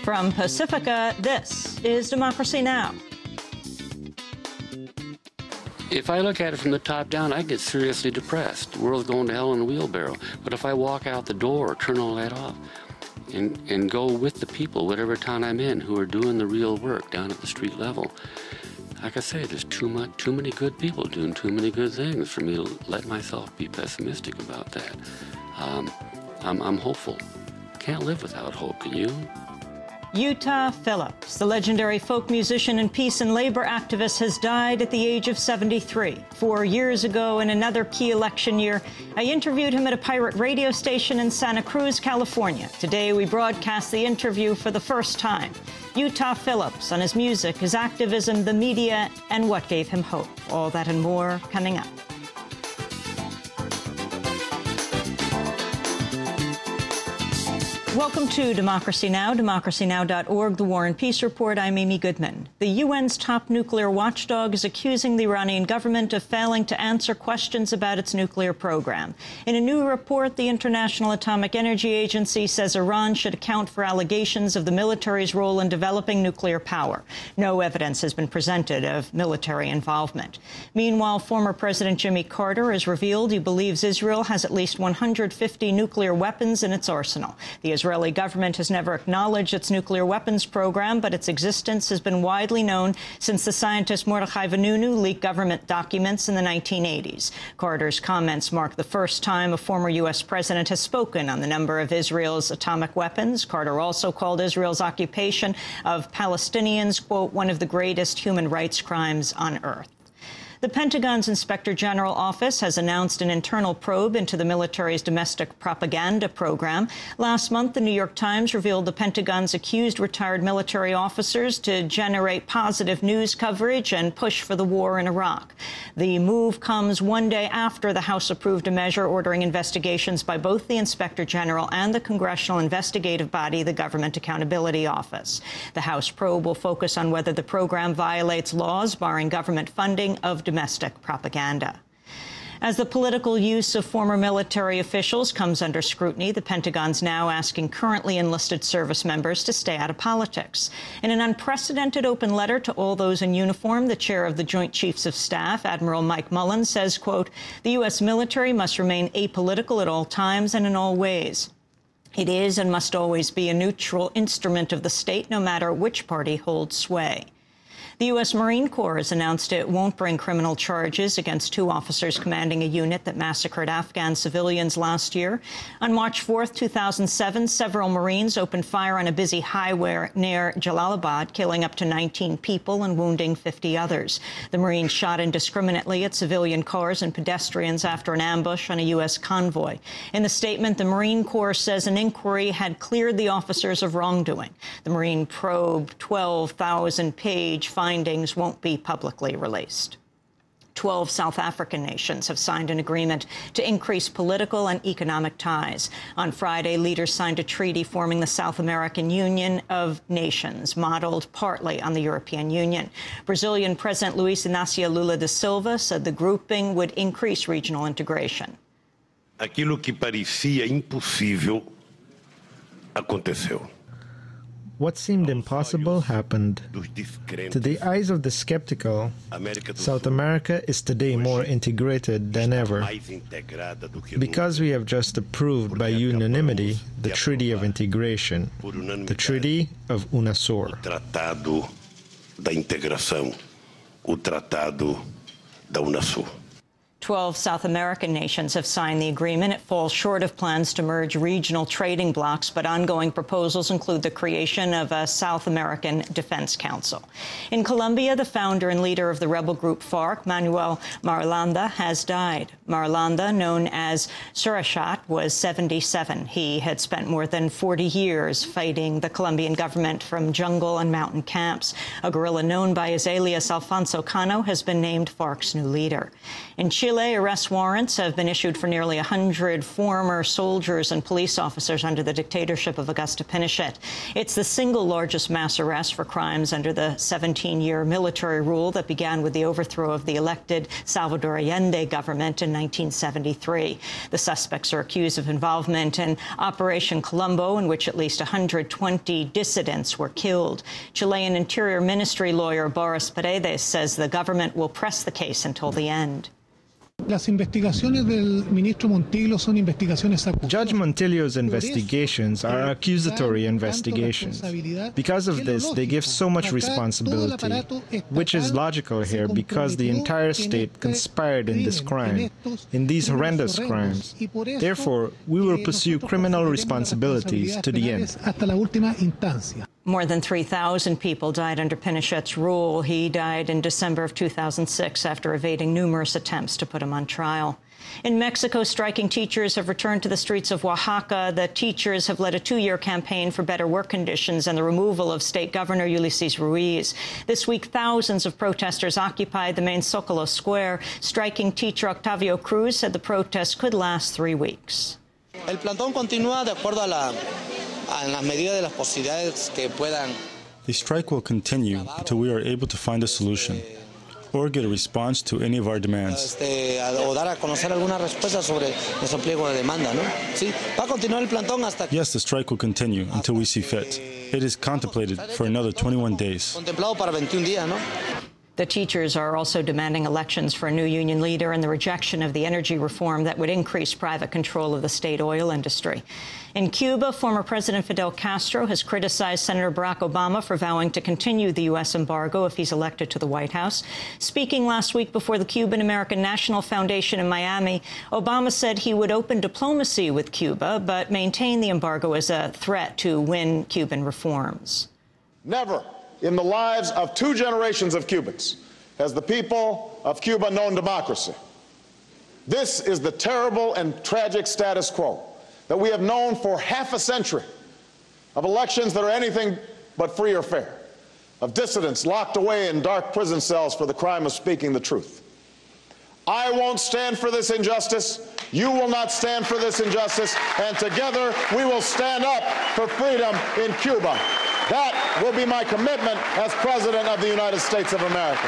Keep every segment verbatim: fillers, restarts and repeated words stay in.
From Pacifica, this is Democracy Now! If I look at it from the top down, I get seriously depressed. The world's going to hell in a wheelbarrow. But if I walk out the door, turn all that off, and, and go with the people, whatever town I'm in, who are doing the real work down at the street level, like I say, there's too much, too many good people doing too many good things for me to let myself be pessimistic about that. Um, I'm, I'm hopeful. Can't live without hope, can you? Utah Phillips, the legendary folk musician and peace and labor activist, has died at the age of seventy-three. Four years ago, in another key election year, I interviewed him at a pirate radio station in Santa Cruz, California. Today, we broadcast the interview for the first time. Utah Phillips on his music, his activism, the media, and what gave him hope. All that and more coming up. Welcome to Democracy Now!, democracy now dot org, the War and Peace Report. I'm Amy Goodman. The U N's top nuclear watchdog is accusing the Iranian government of failing to answer questions about its nuclear program. In a new report, the International Atomic Energy Agency says Iran should account for allegations of the military's role in developing nuclear power. No evidence has been presented of military involvement. Meanwhile, former President Jimmy Carter has revealed he believes Israel has at least one hundred fifty nuclear weapons in its arsenal. The The Israeli government has never acknowledged its nuclear weapons program, but its existence has been widely known since the scientist Mordechai Vanunu leaked government documents in the nineteen eighties. Carter's comments mark the first time a former U S president has spoken on the number of Israel's atomic weapons. Carter also called Israel's occupation of Palestinians, quote, one of the greatest human rights crimes on earth. The Pentagon's Inspector General Office has announced an internal probe into the military's domestic propaganda program. Last month, the New York Times revealed the Pentagon's accused retired military officers to generate positive news coverage and push for the war in Iraq. The move comes one day after the House approved a measure ordering investigations by both the Inspector General and the congressional investigative body, the Government Accountability Office. The House probe will focus on whether the program violates laws barring government funding of domestic propaganda. As the political use of former military officials comes under scrutiny, the Pentagon's now asking currently enlisted service members to stay out of politics. In an unprecedented open letter to all those in uniform, the chair of the Joint Chiefs of Staff, Admiral Mike Mullen, says, quote, the U S military must remain apolitical at all times and in all ways. It is and must always be a neutral instrument of the state, no matter which party holds sway. The U S Marine Corps has announced it won't bring criminal charges against two officers commanding a unit that massacred Afghan civilians last year. On March fourth, two thousand seven, several Marines opened fire on a busy highway near Jalalabad, killing up to nineteen people and wounding fifty others. The Marines shot indiscriminately at civilian cars and pedestrians after an ambush on a U S convoy. In the statement, the Marine Corps says an inquiry had cleared the officers of wrongdoing. The Marine probe twelve thousand page findings Findings won't be publicly released. Twelve South African nations have signed an agreement to increase political and economic ties. On Friday, leaders signed a treaty forming the South American Union of Nations, modeled partly on the European Union. Brazilian President Luiz Inácio Lula da Silva said the grouping would increase regional integration. Aquilo que parecia impossível aconteceu. What seemed impossible happened. To the eyes of the skeptical, South America is today more integrated than ever. Because we have just approved by unanimity the Treaty of Integration, the Treaty of UNASUR. O Tratado da Integração, o Tratado da UNASUR. Twelve South American nations have signed the agreement. It falls short of plans to merge regional trading blocs, but ongoing proposals include the creation of a South American Defense Council. In Colombia, the founder and leader of the rebel group FARC, Manuel Marulanda, has died. Marulanda, known as Surichat, was seventy-seven. He had spent more than forty years fighting the Colombian government from jungle and mountain camps. A guerrilla known by his alias Alfonso Cano has been named FARC's new leader. In Chile, arrest warrants have been issued for nearly one hundred former soldiers and police officers under the dictatorship of Augusto Pinochet. It's the single largest mass arrest for crimes under the seventeen-year military rule that began with the overthrow of the elected Salvador Allende government in nineteen seventy-three. The suspects are accused of involvement in Operation Colombo, in which at least one hundred twenty dissidents were killed. Chilean Interior Ministry lawyer Boris Paredes says the government will press the case until the end. Las investigaciones del ministro Montillo son investigaciones acusadas. Judge Montillo's investigations are accusatory investigations. Because of this, they give so much responsibility, which is logical here because the entire state conspired in this crime, in these horrendous crimes. Therefore, we will pursue criminal responsibilities to the end. More than three thousand people died under Pinochet's rule. He died in December of two thousand six after evading numerous attempts to put him on trial. In Mexico, striking teachers have returned to the streets of Oaxaca. The teachers have led a two-year campaign for better work conditions and the removal of State Governor Ulises Ruiz. This week, thousands of protesters occupied the main Zócalo Square. Striking teacher Octavio Cruz said the protest could last three weeks. El plantón continúa de acuerdo a la en las medidas de las posibilidades que puedan. The strike will continue until we are able to find a solution or get a response to any of our demands. O dar a conocer alguna respuesta sobre nuestro pliego de demanda, ¿no? Sí, va a continuar el plantón hasta. Yes, the strike will continue until we see fit. It is contemplated for another twenty-one days. Contemplado para veintiún días, ¿no? The teachers are also demanding elections for a new union leader and the rejection of the energy reform that would increase private control of the state oil industry. In Cuba, former President Fidel Castro has criticized Senator Barack Obama for vowing to continue the U S embargo if he's elected to the White House. Speaking last week before the Cuban-American National Foundation in Miami, Obama said he would open diplomacy with Cuba, but maintain the embargo as a threat to win Cuban reforms. Never in the lives of two generations of Cubans has the people of Cuba known democracy. This is the terrible and tragic status quo that we have known for half a century, of elections that are anything but free or fair, of dissidents locked away in dark prison cells for the crime of speaking the truth. I won't stand for this injustice. You will not stand for this injustice. And together we will stand up for freedom in Cuba. That will be my commitment as President of the United States of America.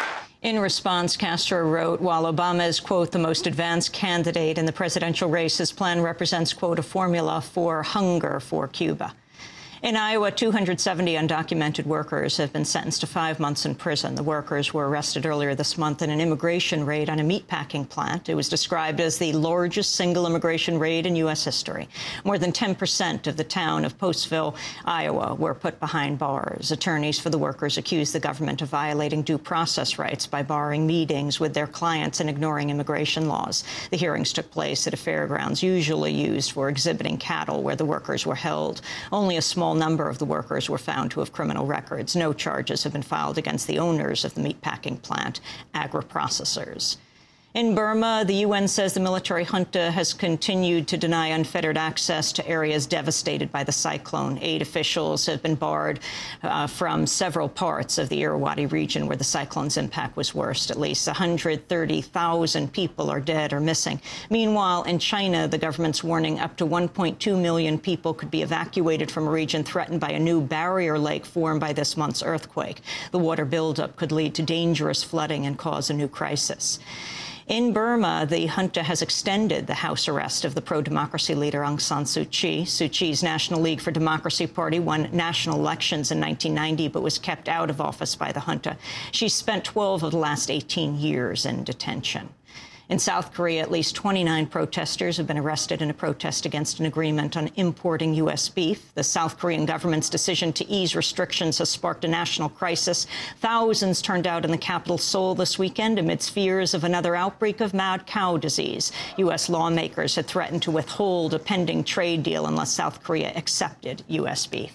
In response, Castro wrote, while Obama is, quote, the most advanced candidate in the presidential race, his plan represents, quote, a formula for hunger for Cuba. In Iowa, two hundred seventy undocumented workers have been sentenced to five months in prison. The workers were arrested earlier this month in an immigration raid on a meatpacking plant. It was described as the largest single immigration raid in U S history. More than ten percent of the town of Postville, Iowa, were put behind bars. Attorneys for the workers accused the government of violating due process rights by barring meetings with their clients and ignoring immigration laws. The hearings took place at a fairgrounds usually used for exhibiting cattle where the workers were held. Only a small number of the workers were found to have criminal records. No charges have been filed against the owners of the meatpacking plant, agri-processors. In Burma, the U N says the military junta has continued to deny unfettered access to areas devastated by the cyclone. Aid officials have been barred uh, from several parts of the Irrawaddy region where the cyclone's impact was worst. At least one hundred thirty thousand people are dead or missing. Meanwhile, in China, the government's warning up to one point two million people could be evacuated from a region threatened by a new barrier lake formed by this month's earthquake. The water buildup could lead to dangerous flooding and cause a new crisis. In Burma, the junta has extended the house arrest of the pro-democracy leader Aung San Suu Kyi. Suu Kyi's National League for Democracy party won national elections in nineteen ninety, but was kept out of office by the junta. She's spent twelve of the last eighteen years in detention. In South Korea, at least twenty-nine protesters have been arrested in a protest against an agreement on importing U S beef. The South Korean government's decision to ease restrictions has sparked a national crisis. Thousands turned out in the capital, Seoul, this weekend amidst fears of another outbreak of mad cow disease. U S lawmakers had threatened to withhold a pending trade deal unless South Korea accepted U S beef.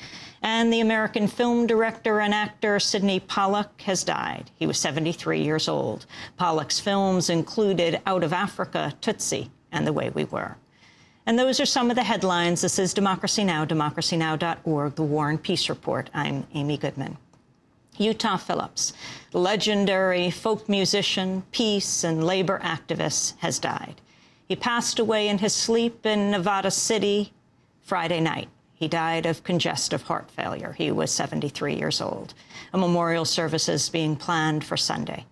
And the American film director and actor Sidney Pollack has died. He was seventy-three years old. Pollack's films included Out of Africa, Tootsie, and The Way We Were. And those are some of the headlines. This is Democracy Now!, democracy now dot org, The War and Peace Report. I'm Amy Goodman. Utah Phillips, legendary folk musician, peace and labor activist, has died. He passed away in his sleep in Nevada City Friday night. He died of congestive heart failure. He was seventy-three years old. A memorial service is being planned for Sunday.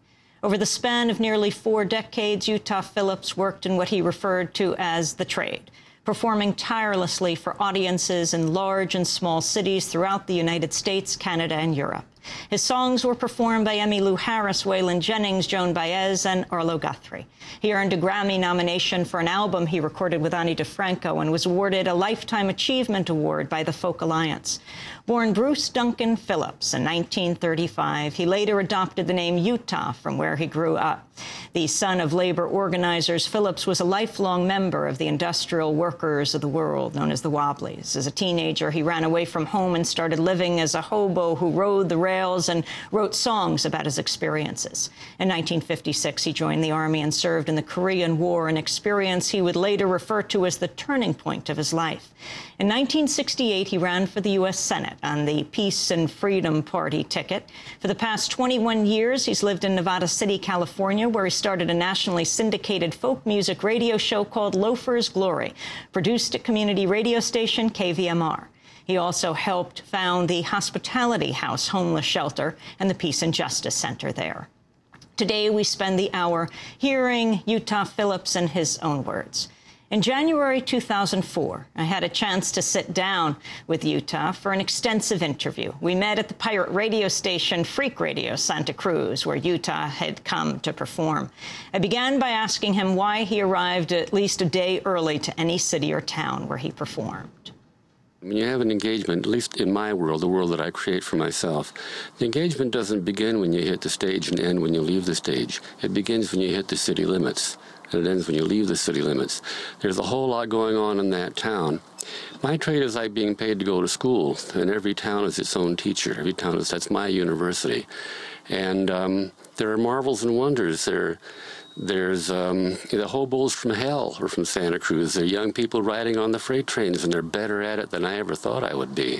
Over the span of nearly four decades, Utah Phillips worked in what he referred to as the trade, performing tirelessly for audiences in large and small cities throughout the United States, Canada, and Europe. His songs were performed by Emmylou Harris, Waylon Jennings, Joan Baez, and Arlo Guthrie. He earned a Grammy nomination for an album he recorded with Ani DiFranco and was awarded a Lifetime Achievement Award by the Folk Alliance. Born Bruce Duncan Phillips in nineteen thirty-five, he later adopted the name Utah from where he grew up. The son of labor organizers, Phillips was a lifelong member of the Industrial Workers of the World, known as the Wobblies. As a teenager, he ran away from home and started living as a hobo who rode the rails and wrote songs about his experiences. In nineteen fifty-six, he joined the Army and served in the Korean War, an experience he would later refer to as the turning point of his life. In nineteen sixty-eight, he ran for the U S Senate on the Peace and Freedom Party ticket. For the past twenty-one years, he's lived in Nevada City, California, where he started a nationally syndicated folk music radio show called Loafer's Glory, produced at community radio station K V M R. He also helped found the Hospitality House homeless shelter and the Peace and Justice Center there. Today, we spend the hour hearing Utah Phillips in his own words. In January two thousand four, I had a chance to sit down with Utah for an extensive interview. We met at the pirate radio station Freak Radio Santa Cruz, where Utah had come to perform. I began by asking him why he arrived at least a day early to any city or town where he performed. When you have an engagement, at least in my world, the world that I create for myself, the engagement doesn't begin when you hit the stage and end when you leave the stage. It begins when you hit the city limits, and it ends when you leave the city limits. There's a whole lot going on in that town. My trade is like being paid to go to school, and every town is its own teacher. Every town is, that's my university. And um, there are marvels and wonders. There There's um, the hobos from hell or from Santa Cruz. They're young people riding on the freight trains, and they're better at it than I ever thought I would be.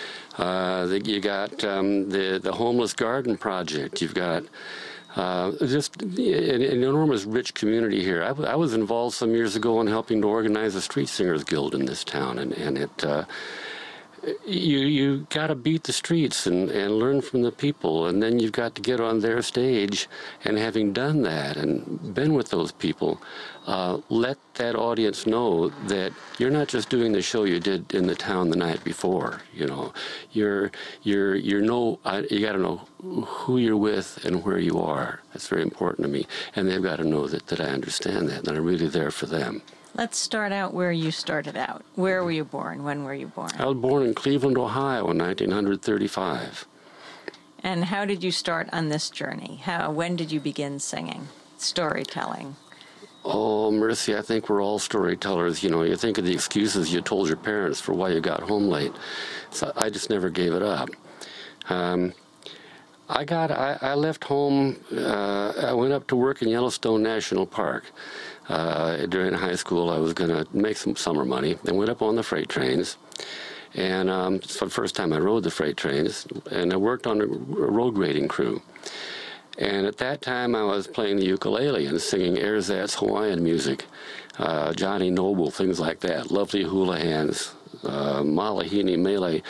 Uh, the, you got um, the, the Homeless Garden Project. You've got uh, just an, an enormous rich community here. I, I was involved some years ago in helping to organize a Street Singers Guild in this town, and, and it... Uh, You you got to beat the streets and, and learn from the people, and then you've got to get on their stage, and having done that and been with those people, uh, let that audience know that you're not just doing the show you did in the town the night before. You know, you're you're you're know you got to know who you're with and where you are. That's very important to me, and they've got to know that that I understand that, and I'm really there for them. Let's start out where you started out. Where were you born? When were you born? I was born in Cleveland, Ohio in nineteen thirty-five. And how did you start on this journey? How? When did you begin singing, storytelling? Oh, mercy, I think we're all storytellers. You know, you think of the excuses you told your parents for why you got home late. So I just never gave it up. Um, I got, I, I left home, uh, I went up to work in Yellowstone National Park. Uh, during high school, I was going to make some summer money. I went up on the freight trains, and um, it's the first time I rode the freight trains, and I worked on a road grading crew. And at that time, I was playing the ukulele and singing Erzatz Hawaiian music, uh, Johnny Noble, things like that, Lovely Hula Hands, uh, Malahini Mele.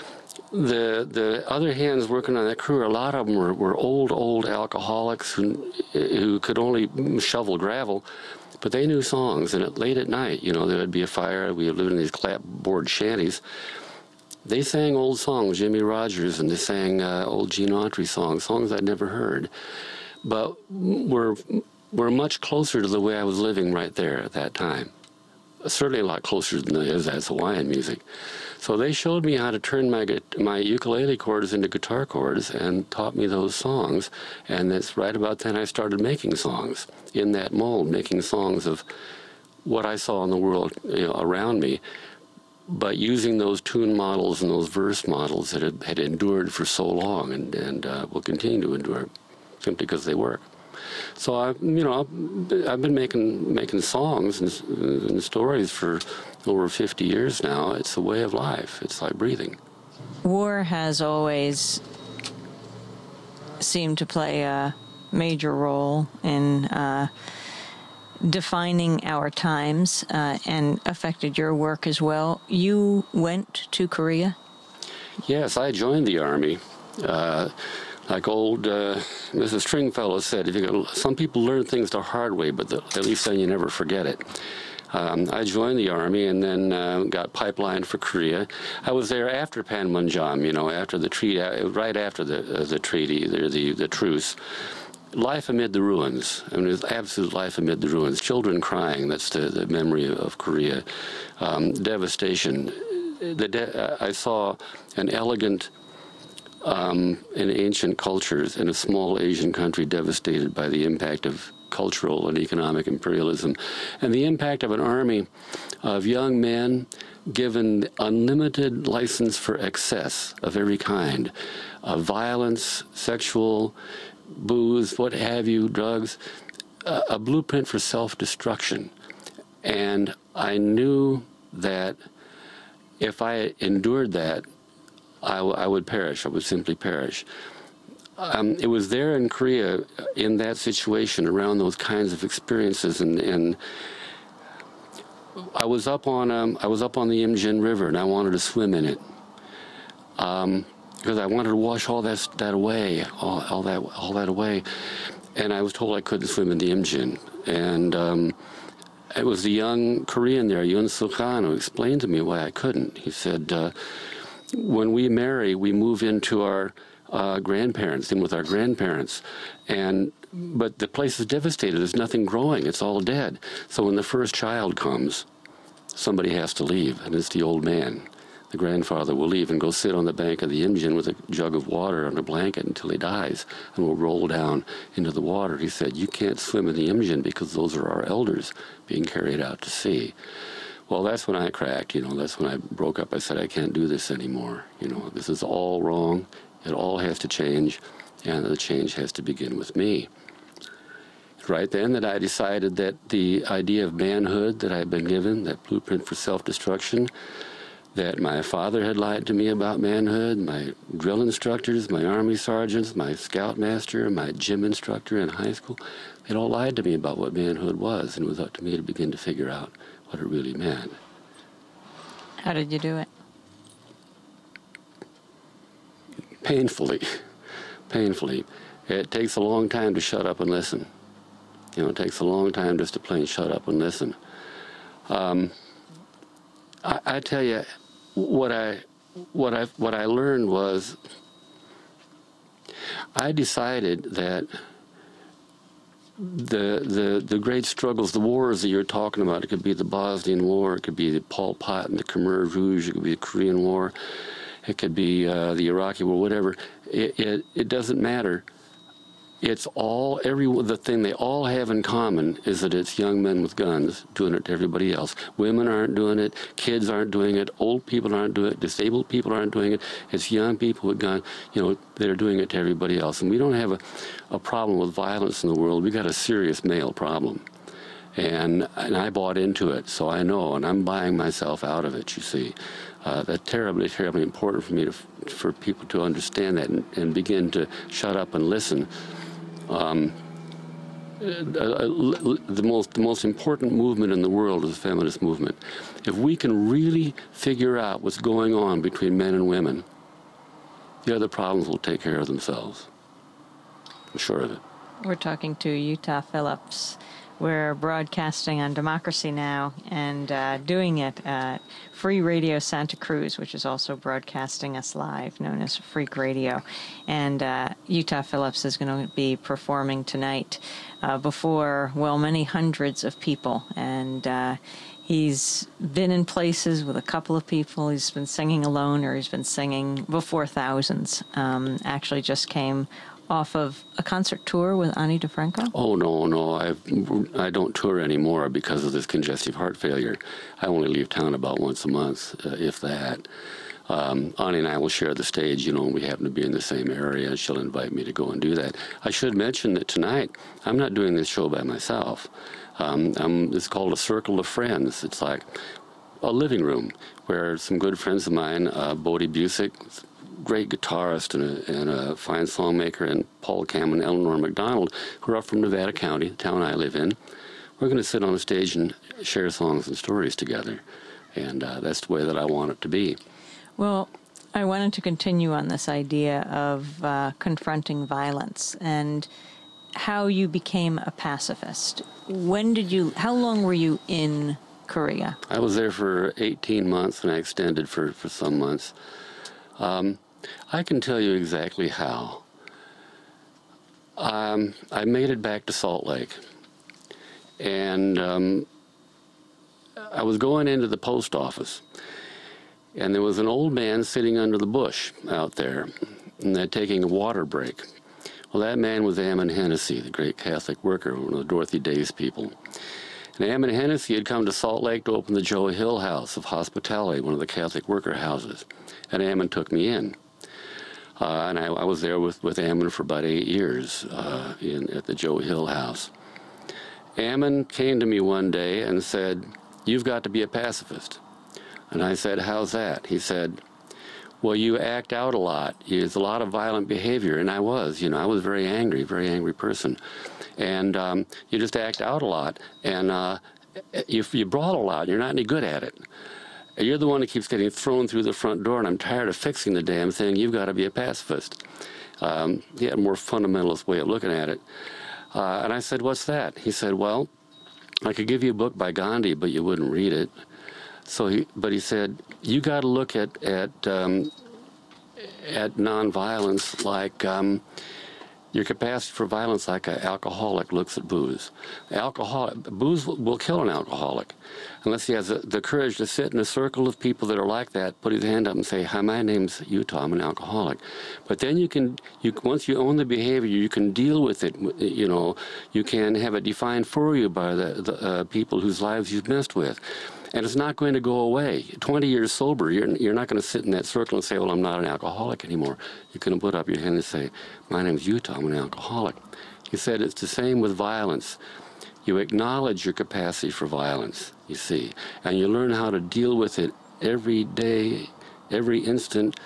The the other hands working on that crew, a lot of them were, were old, old alcoholics who, who could only shovel gravel. But they knew songs, and at, late at night, you know, there would be a fire. We lived in these clapboard shanties. They sang old songs, Jimmy Rogers, and they sang uh, old Gene Autry songs, songs I'd never heard. But were, were much closer to the way I was living right there at that time. Certainly a lot closer than the Erzatz Hawaiian music. So they showed me how to turn my my ukulele chords into guitar chords and taught me those songs. And that's right about then I started making songs in that mold, making songs of what I saw in the world, you know, around me, but using those tune models and those verse models that had, had endured for so long and, and uh, will continue to endure simply because they work. So I, you know, I've been making making songs and, and stories for over fifty years now. It's a way of life. It's like breathing. War has always seemed to play a major role in uh, defining our times uh, and affected your work as well. You went to Korea? Yes, I joined the Army. Uh, like old uh, Missus Stringfellow said, if you can, some people learn things the hard way, but the, at least then you never forget it. Um, I joined the Army and then uh, got pipelined for Korea. I was there after Panmunjom, you know, after the treaty, right after the uh, the treaty, the, the the truce. Life amid the ruins. I mean, it was absolute life amid the ruins. Children crying. That's the, the memory of, of Korea. Um, devastation. The de I saw an elegant um, and ancient cultures in a small Asian country devastated by the impact of cultural and economic imperialism, and the impact of an army of young men given unlimited license for excess of every kind, uh, violence, sexual, booze, what have you, drugs, uh, a blueprint for self-destruction. And I knew that if I endured that, I, w I would perish. I would simply perish. Um, it was there in Korea, in that situation, around those kinds of experiences, and, and I was up on um, I was up on the Imjin River, and I wanted to swim in it um, because I wanted to wash all that that away, all, all that all that away, and I was told I couldn't swim in the Imjin, and um, it was the young Korean there, Yoon Suk-han, who explained to me why I couldn't. He said, uh, "When we marry, we move into our Uh, grandparents, in with our grandparents, and but the place is devastated. There's nothing growing. It's all dead. So when the first child comes, somebody has to leave, and it's the old man. The grandfather will leave and go sit on the bank of the Imjin with a jug of water and a blanket until he dies, and will roll down into the water." He said, "You can't swim in the Imjin because those are our elders being carried out to sea." Well, that's when I cracked. You know, that's when I broke up. I said, "I can't do this anymore. You know, this is all wrong. It all has to change, and the change has to begin with me." Right then that I decided that the idea of manhood that I'd been given, that blueprint for self-destruction, that my father had lied to me about manhood, my drill instructors, my army sergeants, my scoutmaster, my gym instructor in high school, they'd all lied to me about what manhood was, and it was up to me to begin to figure out what it really meant. How did you do it? Painfully, painfully. It takes a long time to shut up and listen. You know, it takes a long time just to plain shut up and listen. Um, I, I tell you, what I, what I, what I learned was, I decided that the the the great struggles, the wars that you're talking about, it could be the Bosnian War, it could be the Pol Pot and the Khmer Rouge, it could be the Korean War. It could be uh, the Iraqi war, whatever. It, it, it doesn't matter. It's all, every, the thing they all have in common is that it's young men with guns doing it to everybody else. Women aren't doing it. Kids aren't doing it. Old people aren't doing it. Disabled people aren't doing it. It's young people with guns, you know, that are doing it to everybody else. And we don't have a, a problem with violence in the world. We've got a serious male problem. And, and I bought into it, so I know, and I'm buying myself out of it, you see. Uh, that's terribly, terribly important for me, to, for people to understand that and, and begin to shut up and listen. Um, uh, uh, the most, the most important movement in the world is the feminist movement. If we can really figure out what's going on between men and women, the other problems will take care of themselves. I'm sure of it. We're talking to Utah Phillips. We're broadcasting on Democracy Now! And uh, doing it at Free Radio Santa Cruz, which is also broadcasting us live, known as Freak Radio. And uh, Utah Phillips is going to be performing tonight uh, before, well, many hundreds of people. And uh, he's been in places with a couple of people. He's been singing alone, or he's been singing before thousands. Um, actually just came off of a concert tour with Ani DiFranco? Oh, no, no. I've, I don't tour anymore because of this congestive heart failure. I only leave town about once a month, uh, if that. Um, Ani and I will share the stage, you know, and we happen to be in the same area. She'll invite me to go and do that. I should mention that tonight, I'm not doing this show by myself. Um, I'm, it's called A Circle of Friends. It's like a living room where some good friends of mine, uh, Bodie Busick, great guitarist and a, and a fine songmaker, and Paul Cam and Eleanor McDonald, who are up from Nevada County, the town I live in. We're going to sit on the stage and share songs and stories together, and uh, that's the way that I want it to be. Well, I wanted to continue on this idea of uh, confronting violence and how you became a pacifist. When did you, how long were you in Korea? I was there for eighteen months, and I extended for, for some months. Um, I can tell you exactly how. Um, I made it back to Salt Lake, and um, I was going into the post office, and there was an old man sitting under the bush out there, and they're taking a water break. Well, that man was Ammon Hennessy, the great Catholic worker, one of the Dorothy Day's people. And Ammon Hennessy had come to Salt Lake to open the Joe Hill House of Hospitality, one of the Catholic worker houses. And Ammon took me in. Uh, and I, I was there with, with Ammon for about eight years uh, in, at the Joe Hill House. Ammon came to me one day and said, "You've got to be a pacifist." And I said, "How's that?" He said, "Well, you act out a lot. There's a lot of violent behavior." And I was, you know, I was very angry, very angry person. And um, you just act out a lot. And uh, if you brawl a lot, you're not any good at it. You're the one that keeps getting thrown through the front door, and I'm tired of fixing the damn thing. You've got to be a pacifist. Um, he had a more fundamentalist way of looking at it. Uh, and I said, "What's that?" He said, "Well, I could give you a book by Gandhi, but you wouldn't read it." So he, but he said, "You got to look at at um, at nonviolence like um, your capacity for violence, like an alcoholic looks at booze. Alcohol, booze will, will kill an alcoholic, unless he has the, the courage to sit in a circle of people that are like that, put his hand up and say, 'Hi, my name's Utah. I'm an alcoholic.' But then you can, you once you own the behavior, you can deal with it. You know, you can have it defined for you by the, the uh, people whose lives you've messed with." And it's not going to go away. twenty years sober, you're, you're not going to sit in that circle and say, "Well, I'm not an alcoholic anymore." You're going to put up your hand and say, "My name's Utah, I'm an alcoholic." He said it's the same with violence. You acknowledge your capacity for violence, you see, and you learn how to deal with it every day, every instant,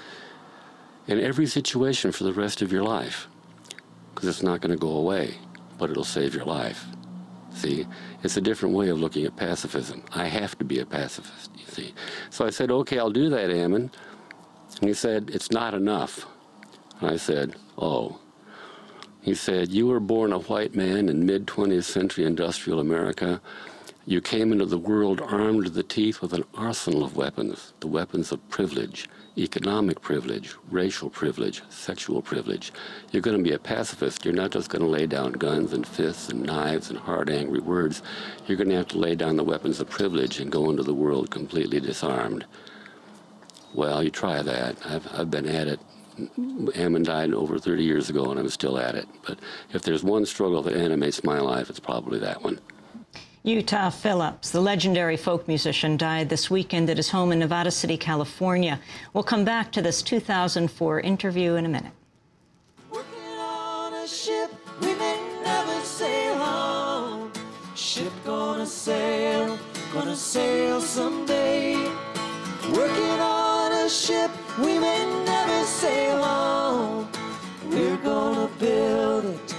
in every situation for the rest of your life. Because it's not going to go away, but it'll save your life. See, it's a different way of looking at pacifism. I have to be a pacifist, you see. So I said, "Okay, I'll do that, Ammon." And he said, "It's not enough." And I said, "Oh." He said, "You were born a white man in mid-twentieth century industrial America. You came into the world armed to the teeth with an arsenal of weapons, the weapons of privilege, economic privilege, racial privilege, sexual privilege. You're going to be a pacifist. You're not just going to lay down guns and fists and knives and hard, angry words. You're going to have to lay down the weapons of privilege and go into the world completely disarmed." Well, you try that. I've, I've been at it. Ammon died over thirty years ago, and I'm still at it. But if there's one struggle that animates my life, it's probably that one. Utah Phillips, the legendary folk musician, died this weekend at his home in Nevada City, California. We'll come back to this two thousand four interview in a minute. Working on a ship we may never sail on. Ship gonna sail, gonna sail someday. Working on a ship we may never sail on. We're gonna build it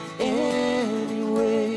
anyway.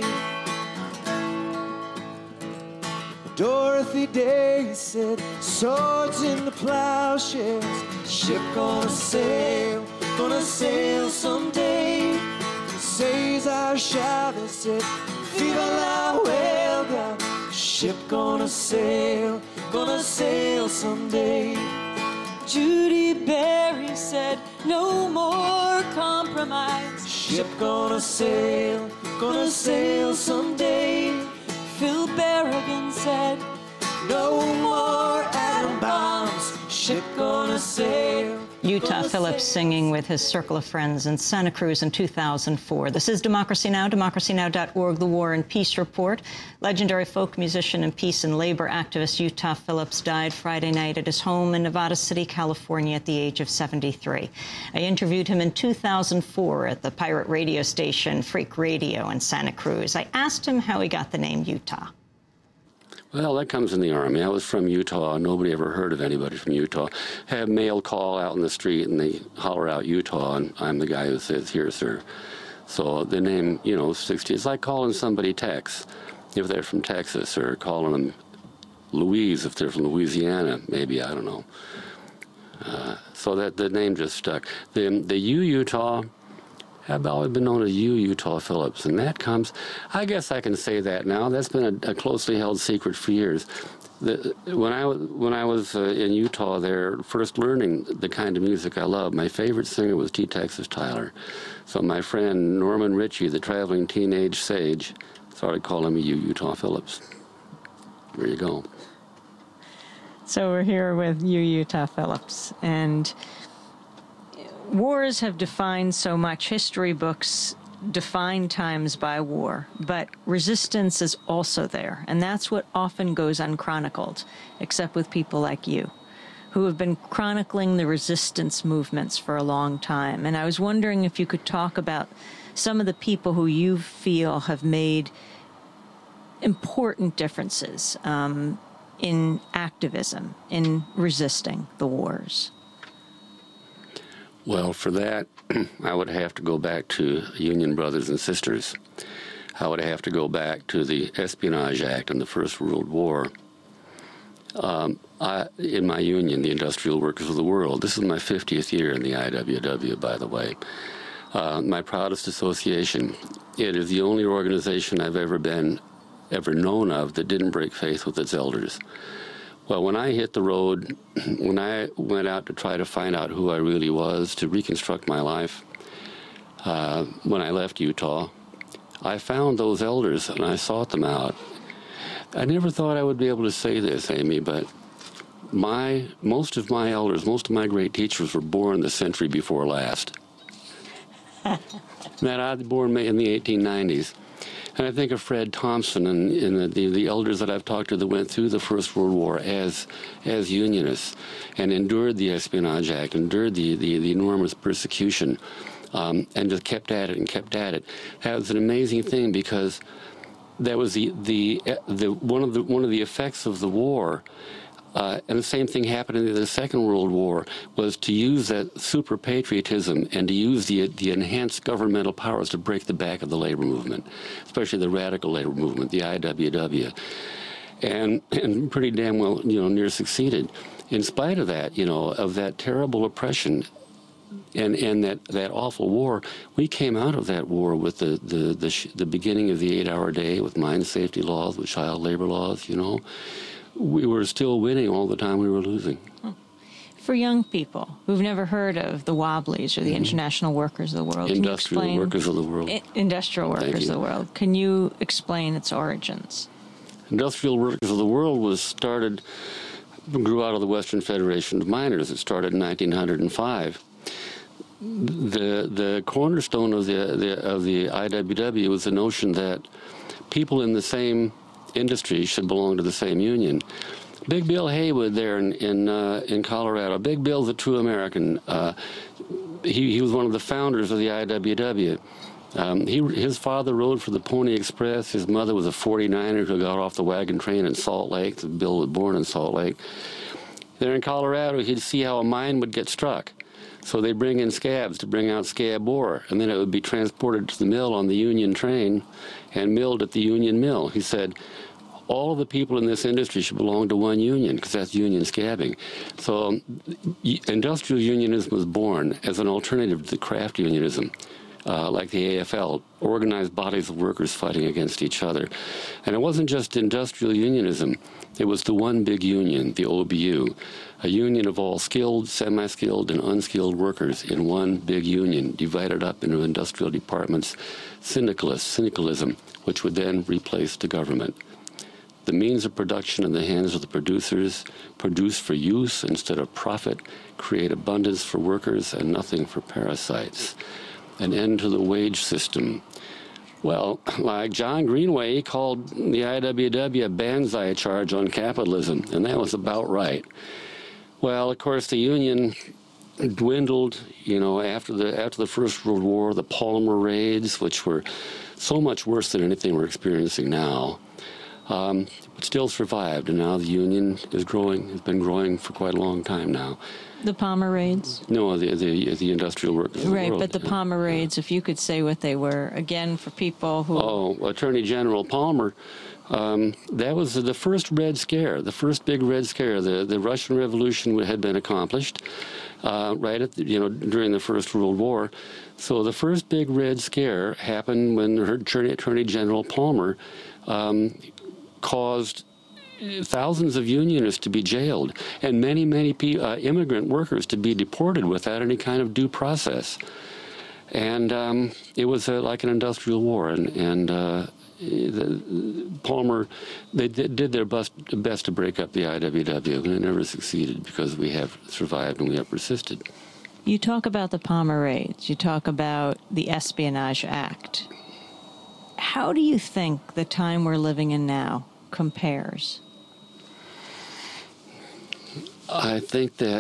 Dorothy Day said, "Swords in the plowshares, ship gonna sail, gonna sail someday." Cesar Chavez said, "Viva la huelga, ship gonna sail, gonna sail someday." Judy Berry said, "No more compromise, ship gonna sail, gonna sail someday." Phil Berrigan said, "No more atom bombs, ship gonna sail." Utah Phillips singing with his circle of friends in Santa Cruz in two thousand four. This is Democracy Now!, democracy now dot org, the War and Peace Report. Legendary folk musician and peace and labor activist Utah Phillips died Friday night at his home in Nevada City, California at the age of seventy-three. I interviewed him in two thousand four at the pirate radio station Freak Radio in Santa Cruz. I asked him how he got the name Utah. Well, that comes in the Army. I was from Utah. Nobody ever heard of anybody from Utah. Have mail call out in the street, and they holler out Utah, and I'm the guy who says, "Here, sir." So the name, you know, sixty, it's like calling somebody Tex if they're from Texas, or calling them Louise if they're from Louisiana, maybe, I don't know. Uh, so that the name just stuck. The, the U Utah, I've always been known as U Utah Phillips, and that comes, I guess I can say that now. That's been a, a closely held secret for years. The, when I, when I was uh, in Utah there, first learning the kind of music I love, my favorite singer was T. Texas Tyler. So my friend Norman Ritchie, the traveling teenage sage, started calling me U Utah Phillips. There you go. So we're here with U Utah Phillips, and wars have defined so much. History books define times by war, but resistance is also there, and that's what often goes unchronicled, except with people like you, who have been chronicling the resistance movements for a long time. And I was wondering if you could talk about some of the people who you feel have made important differences um, in activism, in resisting the wars. Well, for that, I would have to go back to Union brothers and sisters. I would have to go back to the Espionage Act in the First World War. Um, I, in my union, the Industrial Workers of the World, this is my fiftieth year in the I W W, by the way, uh, my proudest association. It is the only organization I've ever been, ever known of that didn't break faith with its elders. Well, when I hit the road, when I went out to try to find out who I really was, to reconstruct my life, uh, when I left Utah, I found those elders and I sought them out. I never thought I would be able to say this, Amy, but my most of my elders, most of my great teachers were born the century before last. That I was born in the eighteen nineties. And I think of Fred Thompson and, and the, the, the elders that I've talked to that went through the First World War as as Unionists and endured the Espionage Act, endured the, the, the enormous persecution, um, and just kept at it and kept at it. That was an amazing thing, because that was the, the, the, one, of the, one of the effects of the war. Uh, and the same thing happened in the Second World War, was to use that super patriotism and to use the the enhanced governmental powers to break the back of the labor movement, especially the radical labor movement, the I W W, and and pretty damn well, you know, near succeeded. In spite of that, you know, of that terrible oppression, and and that that awful war, we came out of that war with the the the, sh the beginning of the eight-hour day, with mine safety laws, with child labor laws, you know. We were still winning all the time we were losing. For young people who've never heard of the Wobblies or the mm-hmm. International Workers of the World, Industrial can you explain, Workers of the World. I, Industrial Workers of the World. Can you explain its origins? Industrial Workers of the World was started, grew out of the Western Federation of Miners. It started in nineteen oh five. The the cornerstone of the, the of the I W W was the notion that people in the same industry should belong to the same union. Big Bill Haywood there in in, uh, in Colorado. Big Bill's a true American. Uh, he, he was one of the founders of the I W W. Um, he, his father rode for the Pony Express. His mother was a forty-niner who got off the wagon train in Salt Lake. Bill was born in Salt Lake. There in Colorado, he'd see how a mine would get struck. So they'd bring in scabs to bring out scab ore, and then it would be transported to the mill on the Union train and milled at the Union mill. He said, all of the people in this industry should belong to one union, because that's union scabbing. So um, industrial unionism was born as an alternative to the craft unionism, uh, like the A F L, organized bodies of workers fighting against each other. And it wasn't just industrial unionism. It was the one big union, the O B U, a union of all skilled, semi-skilled, and unskilled workers in one big union, divided up into industrial departments, syndicalists, syndicalism, which would then replace the government. The means of production in the hands of the producers, produce for use instead of profit, create abundance for workers and nothing for parasites. An end to the wage system. Well, like John Greenway, he called the I W W a banzai charge on capitalism, and that was about right. Well, of course, the union dwindled, you know, after the after the First World War, the polymer raids, which were so much worse than anything we're experiencing now. um, but still survived. And now the union is growing, has been growing for quite a long time now. The Palmer raids? No, the the, the industrial workers. Right, the but the Palmer raids, if you could say what they were, again, for people who... Oh, Attorney General Palmer, um, that was the first Red Scare, the first big Red Scare. The, the Russian Revolution had been accomplished uh, right at the, you know, during the First World War. So the first big Red Scare happened when Attorney, Attorney General Palmer um, caused thousands of unionists to be jailed and many, many uh, immigrant workers to be deported without any kind of due process. And um, it was uh, like an industrial war. And, and uh, the, Palmer, they did, did their best, best to break up the I W W, and it never succeeded because we have survived and we have persisted. You talk about the Palmer raids. You talk about the Espionage Act. How do you think the time we're living in now compares? I think that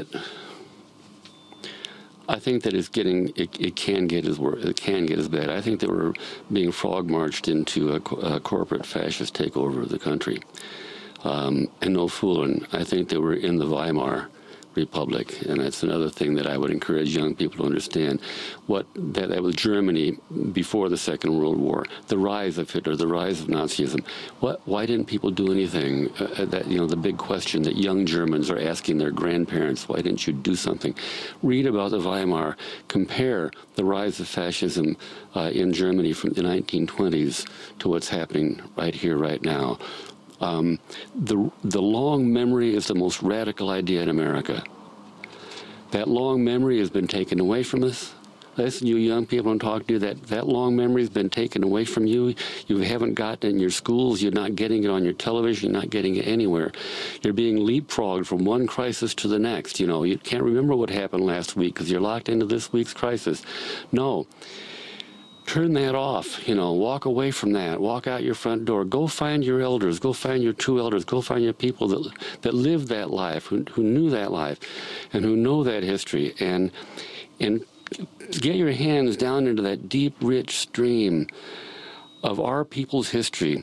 I think that it's getting it, it can get as wor it can get as bad. I think that we're being frog marched into a, a corporate fascist takeover of the country, um, and no fooling. I think that we're in the Weimar Republic, and that's another thing that I would encourage young people to understand. What that, that was Germany before the Second World War, the rise of Hitler, the rise of Nazism. What? Why didn't people do anything? Uh, that you know, the big question that young Germans are asking their grandparents: why didn't you do something? Read about the Weimar. Compare the rise of fascism uh, in Germany from the nineteen twenties to what's happening right here, right now. Um, the, the long memory is the most radical idea in America. That long memory has been taken away from us. Listen, you young people I'm talking to, that, that long memory has been taken away from you. You haven't gotten it in your schools. You're not getting it on your television. You're not getting it anywhere. You're being leapfrogged from one crisis to the next. You know, you can't remember what happened last week because you're locked into this week's crisis. No. Turn that off, you know, walk away from that, walk out your front door, go find your elders, go find your true elders, go find your people that that lived that life, who, who knew that life, and who know that history, and and get your hands down into that deep, rich stream of our people's history.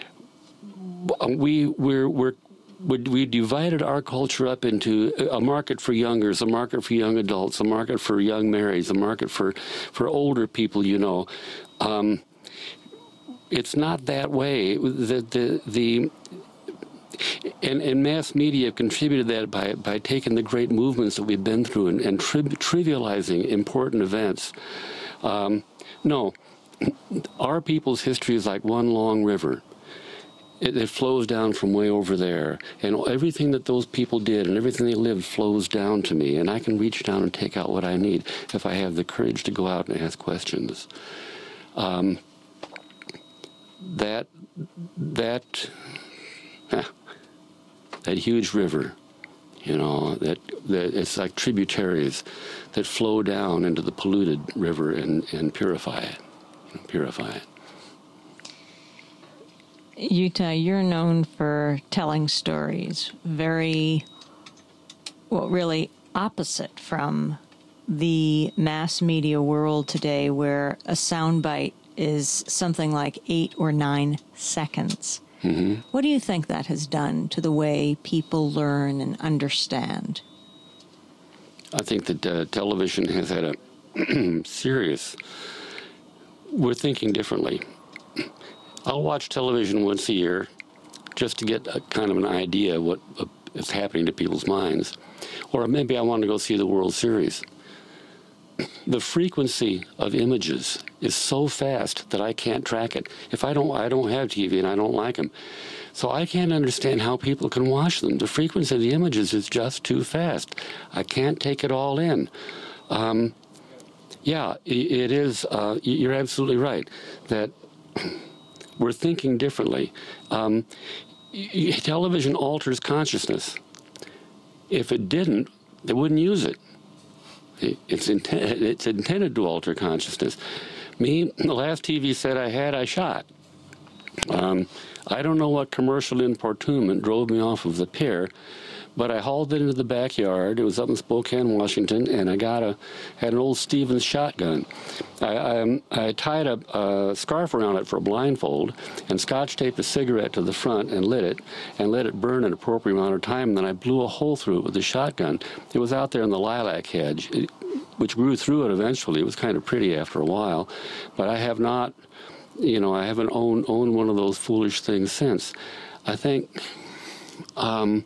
We, we're, we're We divided our culture up into a market for youngers, a market for young adults, a market for young marrieds, a market for, for older people, you know. Um, it's not that way. The, the, the, and, and mass media have contributed that by, by taking the great movements that we've been through and, and tri trivializing important events. Um, no, our people's history is like one long river. It, it flows down from way over there, and everything that those people did and everything they lived flows down to me, and I can reach down and take out what I need if I have the courage to go out and ask questions. Um, that that ah, that huge river, you know, that that it's like tributaries that flow down into the polluted river and and purify it, purify it. Yuta, you're known for telling stories very, well, really opposite from the mass media world today, where a soundbite is something like eight or nine seconds. Mm-hmm. What do you think that has done to the way people learn and understand? I think that uh, television has had a serious, we're thinking differently. I'll watch television once a year just to get a kind of an idea of what uh, is happening to people's minds. Or maybe I want to go see the World Series. The frequency of images is so fast that I can't track it. If I don't, I don't have T V and I don't like them. So I can't understand how people can watch them. The frequency of the images is just too fast. I can't take it all in. Um, yeah, it is, uh, you're absolutely right, that we're thinking differently. Um, television alters consciousness. If it didn't, they wouldn't use it. It's, inten it's intended to alter consciousness. Me, the last T V set I had, I shot. Um, I don't know what commercial importunment drove me off of the pier, but I hauled it into the backyard. It was up in Spokane, Washington, and I got a had an old Stevens shotgun. I, I, I tied a, a scarf around it for a blindfold and scotch taped a cigarette to the front and lit it and let it burn an appropriate amount of time. And then I blew a hole through it with the shotgun. It was out there in the lilac hedge, it, which grew through it eventually. It was kind of pretty after a while, but I have not, you know, I haven't owned, owned one of those foolish things since. I think um,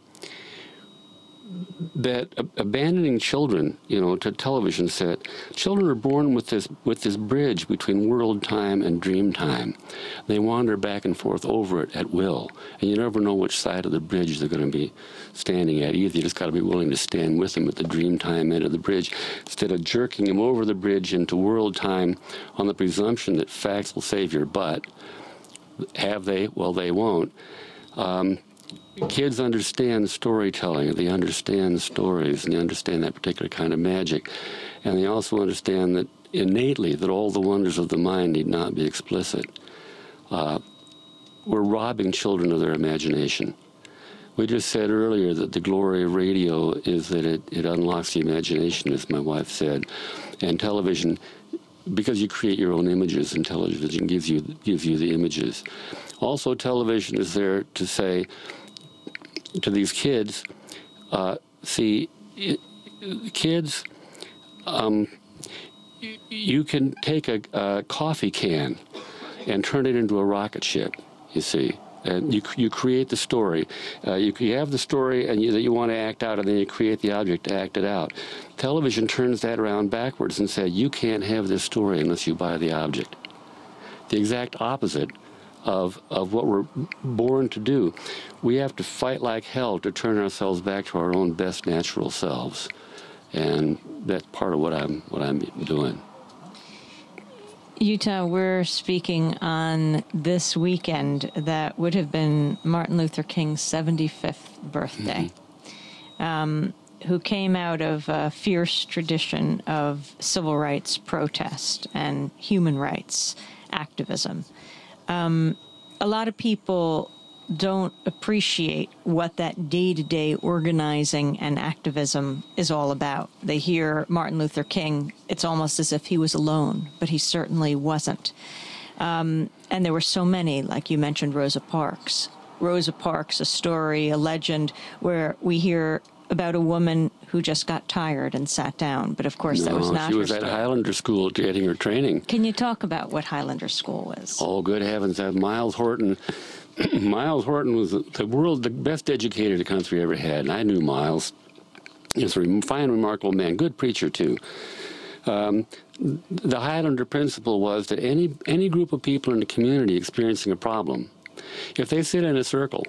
that abandoning children, you know, to a television set, children are born with this with this bridge between world time and dream time. They wander back and forth over it at will, and you never know which side of the bridge they're going to be standing at either. You just got to be willing to stand with them at the dream time end of the bridge, instead of jerking them over the bridge into world time on the presumption that facts will save your butt. Have they? Well, they won't. Um, Kids understand storytelling, they understand stories, and they understand that particular kind of magic. And they also understand that innately that all the wonders of the mind need not be explicit. Uh, we're robbing children of their imagination. We just said earlier that the glory of radio is that it, it unlocks the imagination, as my wife said. And television, because you create your own images, and television gives you, gives you the images. Also, television is there to say, to these kids, uh, see, it, kids, um, you can take a, a coffee can and turn it into a rocket ship, you see. And you, you create the story. Uh, you, you have the story and you, that you want to act out, and then you create the object to act it out. Television turns that around backwards and says, you can't have this story unless you buy the object. The exact opposite of of what we're born to do. We have to fight like hell to turn ourselves back to our own best natural selves, and that's part of what I'm what I'm doing. Utah, we're speaking on this weekend that would have been Martin Luther King's seventy-fifth birthday, mm-hmm. um, who came out of a fierce tradition of civil rights protest and human rights activism. Um, a lot of people don't appreciate what that day-to-day organizing and activism is all about. They hear Martin Luther King, it's almost as if he was alone, but he certainly wasn't. Um, and there were so many, like you mentioned, Rosa Parks. Rosa Parks, a story, a legend, where we hear about a woman who just got tired and sat down. But, of course, no, that was not she was her at story. Highlander School getting her training. Can you talk about what Highlander School was? Oh, good heavens. Uh, Miles Horton. Miles Horton was the world, the best educator the country ever had. And I knew Miles. He was a fine, remarkable man. Good preacher, too. Um, the Highlander principle was that any, any group of people in the community experiencing a problem, if they sit in a circle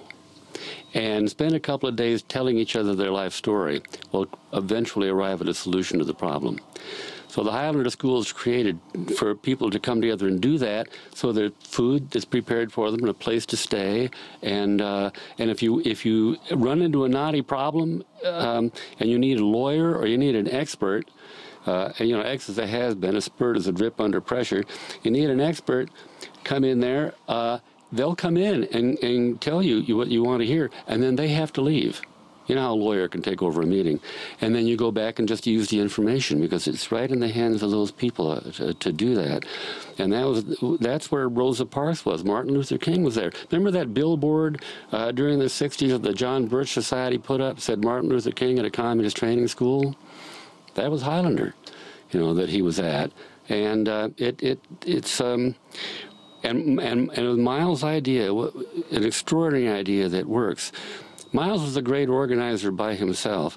and spend a couple of days telling each other their life story, will eventually arrive at a solution to the problem. So the Highlander School is created for people to come together and do that, so that food is prepared for them and a place to stay. And uh, and if you if you run into a knotty problem um, and you need a lawyer or you need an expert, uh, and, you know, X is a has-been, a spurt is a drip under pressure. You need an expert, come in there. Uh, They'll come in and, and tell you, you what you want to hear, and then they have to leave. You know how a lawyer can take over a meeting. And then you go back and just use the information, because it's right in the hands of those people uh, to, to do that. And that was that's where Rosa Parks was. Martin Luther King was there. Remember that billboard uh, during the sixties that the John Birch Society put up, said Martin Luther King at a communist training school? That was Highlander, you know, that he was at. And uh, it, it it's... Um, And, and, and Miles' idea, an extraordinary idea that works. Miles was a great organizer by himself.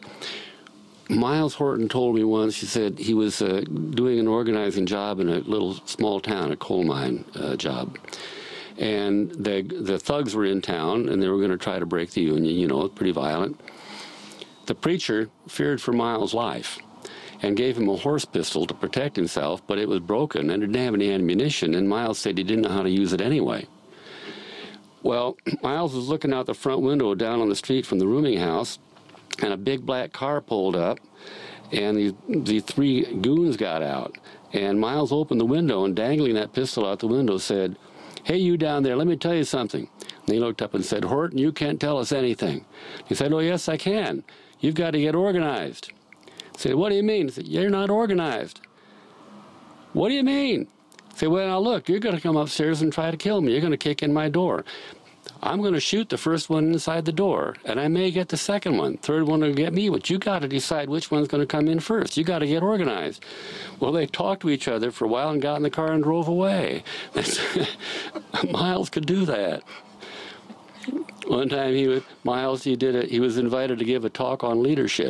Miles Horton told me once, he said he was uh, doing an organizing job in a little small town, a coal mine uh, job. And the, the thugs were in town, and they were going to try to break the union, you know, pretty violent. The preacher feared for Miles' life and gave him a horse pistol to protect himself, but it was broken and it didn't have any ammunition, and Miles said he didn't know how to use it anyway. Well, Miles was looking out the front window down on the street from the rooming house, and a big black car pulled up, and the, the three goons got out. And Miles opened the window, and dangling that pistol out the window said, "Hey, you down there, let me tell you something." And he looked up and said, "Horton, you can't tell us anything." He said, "Oh, yes, I can. You've got to get organized." I said, "What do you mean?" He said, "You're not organized." "What do you mean?" I said, "Well, now look, you're going to come upstairs and try to kill me. You're going to kick in my door. I'm going to shoot the first one inside the door, and I may get the second one. Third one will get me, but you got to decide which one's going to come in first. You got to get organized." Well, they talked to each other for a while and got in the car and drove away. Miles could do that. One time, he was, Miles, he did a, he was invited to give a talk on leadership.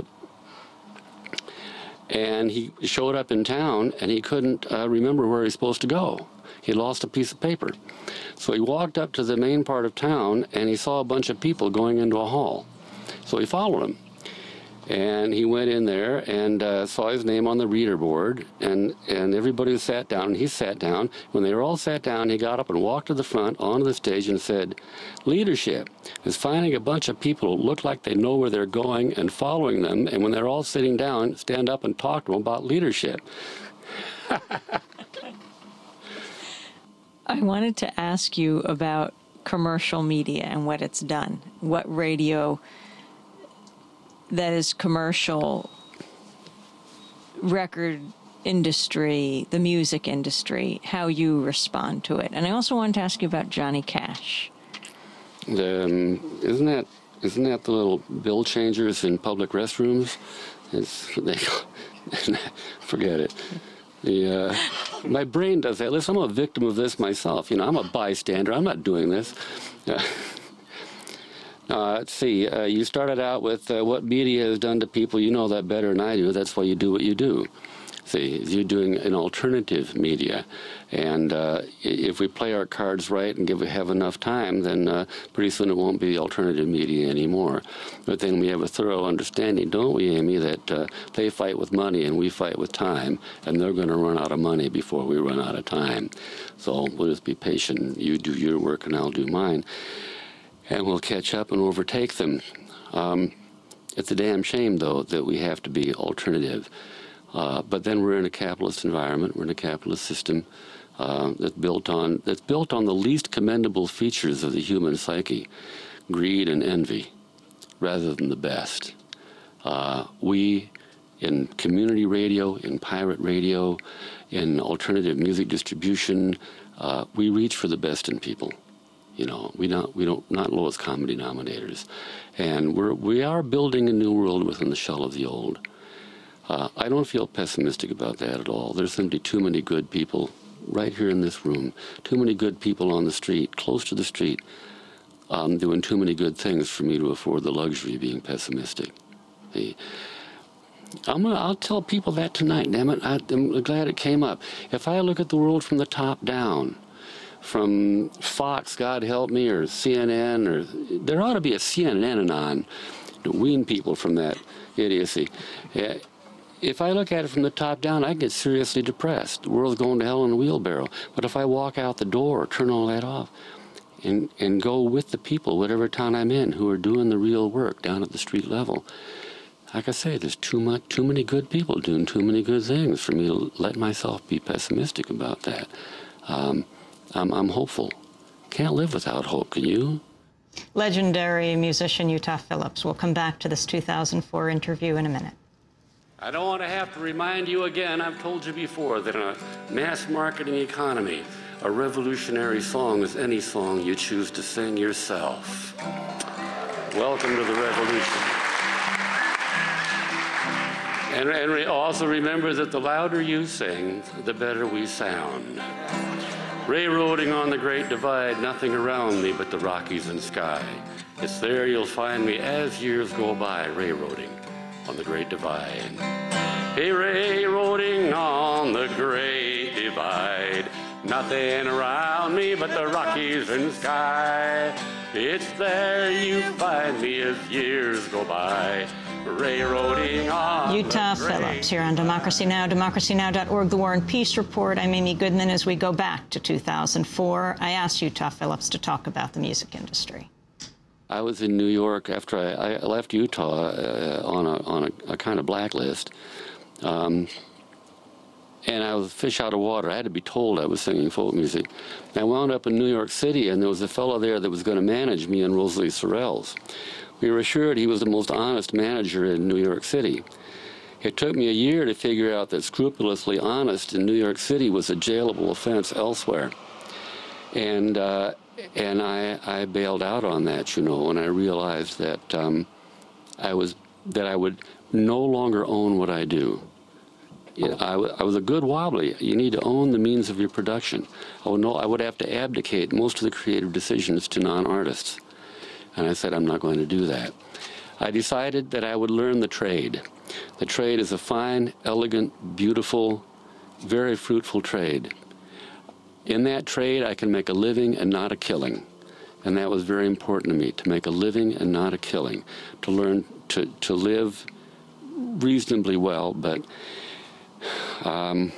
And he showed up in town, and he couldn't uh, remember where he was supposed to go. He lost a piece of paper. So he walked up to the main part of town, and he saw a bunch of people going into a hall. So he followed them. And he went in there and uh, saw his name on the reader board, and, and everybody sat down, and he sat down. When they were all sat down, he got up and walked to the front onto the stage and said, "Leadership is finding a bunch of people who look like they know where they're going and following them, and when they're all sitting down, stand up and talk to them about leadership." I wanted to ask you about commercial media and what it's done. What radio that is commercial, record industry, the music industry, how you respond to it. And I also wanted to ask you about Johnny Cash. The, um, isn't that isn't that the little bill changers in public restrooms? It's, they, forget it. The, uh, my brain does that. Listen, I'm a victim of this myself. You know, I'm a bystander. I'm not doing this. Uh, Uh, let's see, uh, you started out with uh, what media has done to people. You know that better than I do. That's why you do what you do. See, you're doing an alternative media. And uh, if we play our cards right and give have enough time, then uh, pretty soon it won't be alternative media anymore. But then we have a thorough understanding, don't we, Amy, that uh, they fight with money and we fight with time, and they're going to run out of money before we run out of time. So we'll just be patient. You do your work and I'll do mine. And we'll catch up and overtake them. Um, it's a damn shame, though, that we have to be alternative. Uh, but then we're in a capitalist environment. We're in a capitalist system uh, that's built on that's built on the least commendable features of the human psyche, greed and envy, rather than the best. Uh, we, in community radio, in pirate radio, in alternative music distribution, uh, we reach for the best in people. You know, we don't, we don't, not lowest common denominators. And we're, we are building a new world within the shell of the old. Uh, I don't feel pessimistic about that at all. There's simply too many good people right here in this room, too many good people on the street, close to the street, um, doing too many good things for me to afford the luxury of being pessimistic. Hey, I'm gonna, I'll tell people that tonight, damn it. I, I'm glad it came up. If I look at the world from the top down, from Fox, God help me, or C N N, or there ought to be a C N N on to wean people from that idiocy. If I look at it from the top down, I get seriously depressed. The world's going to hell in a wheelbarrow. But if I walk out the door, turn all that off, and, and go with the people, whatever town I'm in, who are doing the real work down at the street level, like I say, there's too much, too many good people doing too many good things for me to let myself be pessimistic about that. Um, I'm, I'm hopeful. Can't live without hope, can you? Legendary musician Utah Phillips. We'll come back to this two thousand four interview in a minute. I don't want to have to remind you again, I've told you before, that in a mass marketing economy, a revolutionary song is any song you choose to sing yourself. Welcome to the revolution. And, and re- also remember that the louder you sing, the better we sound. Railroading on the Great Divide, nothing around me but the Rockies and sky. It's there you'll find me as years go by, railroading on the Great Divide. Hey, railroading on the Great Divide, nothing around me but the Rockies and sky. It's there you find me as years go by, railroading on Utah Phillips here on Democracy Now!, democracy now dot org, The War and Peace Report. I'm Amy Goodman. As we go back to two thousand four, I asked Utah Phillips to talk about the music industry. I was in New York after I, I left Utah uh, on, a, on a, a kind of blacklist. Um, and I was a fish out of water. I had to be told I was singing folk music. I wound up in New York City, and there was a fellow there that was going to manage me and Rosalie Sorrells. We were assured he was the most honest manager in New York City. It took me a year to figure out that scrupulously honest in New York City was a jailable offense elsewhere. And uh, and I, I bailed out on that, you know, when I realized that um, I was that I would no longer own what I do. You know, I, I was a good wobbly. You need to own the means of your production. I would, know, I would have to abdicate most of the creative decisions to non-artists. And I said, I'm not going to do that. I decided that I would learn the trade. The trade is a fine, elegant, beautiful, very fruitful trade. In that trade, I can make a living and not a killing. And that was very important to me, to make a living and not a killing, to learn to, to live reasonably well, but um,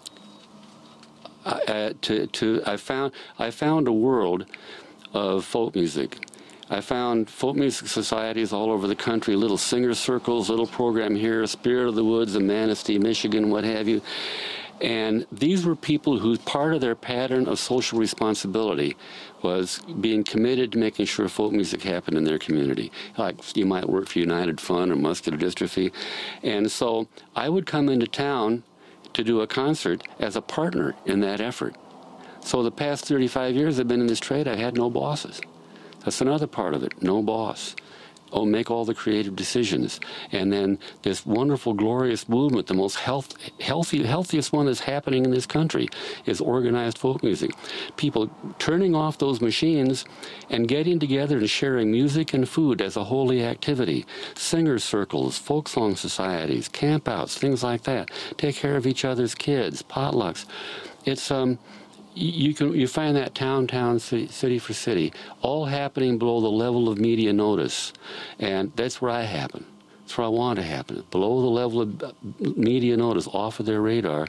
I, to, to, I, found, I found a world of folk music. I found folk music societies all over the country, little singer circles, little program here, Spirit of the Woods in Manistee, Michigan, what have you. And these were people whose part of their pattern of social responsibility was being committed to making sure folk music happened in their community. Like you might work for United Fund or Muscular Dystrophy. And so I would come into town to do a concert as a partner in that effort. So the past thirty-five years I've been in this trade, I had no bosses. That's another part of it, no boss. Oh, make all the creative decisions. And then this wonderful, glorious movement, the most health, healthy, healthiest one that's happening in this country, is organized folk music. People turning off those machines and getting together and sharing music and food as a holy activity. Singers' circles, folk song societies, campouts, things like that. Take care of each other's kids, potlucks. It's... um. You can you find that town, town, city, city for city, all happening below the level of media notice, and that's where I happen. That's where I want to happen, below the level of media notice, off of their radar,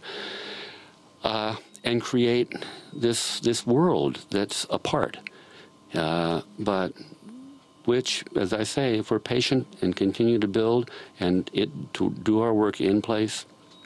uh, and create this this world that's apart, uh, but which, as I say, if we're patient and continue to build and it to do our work in place,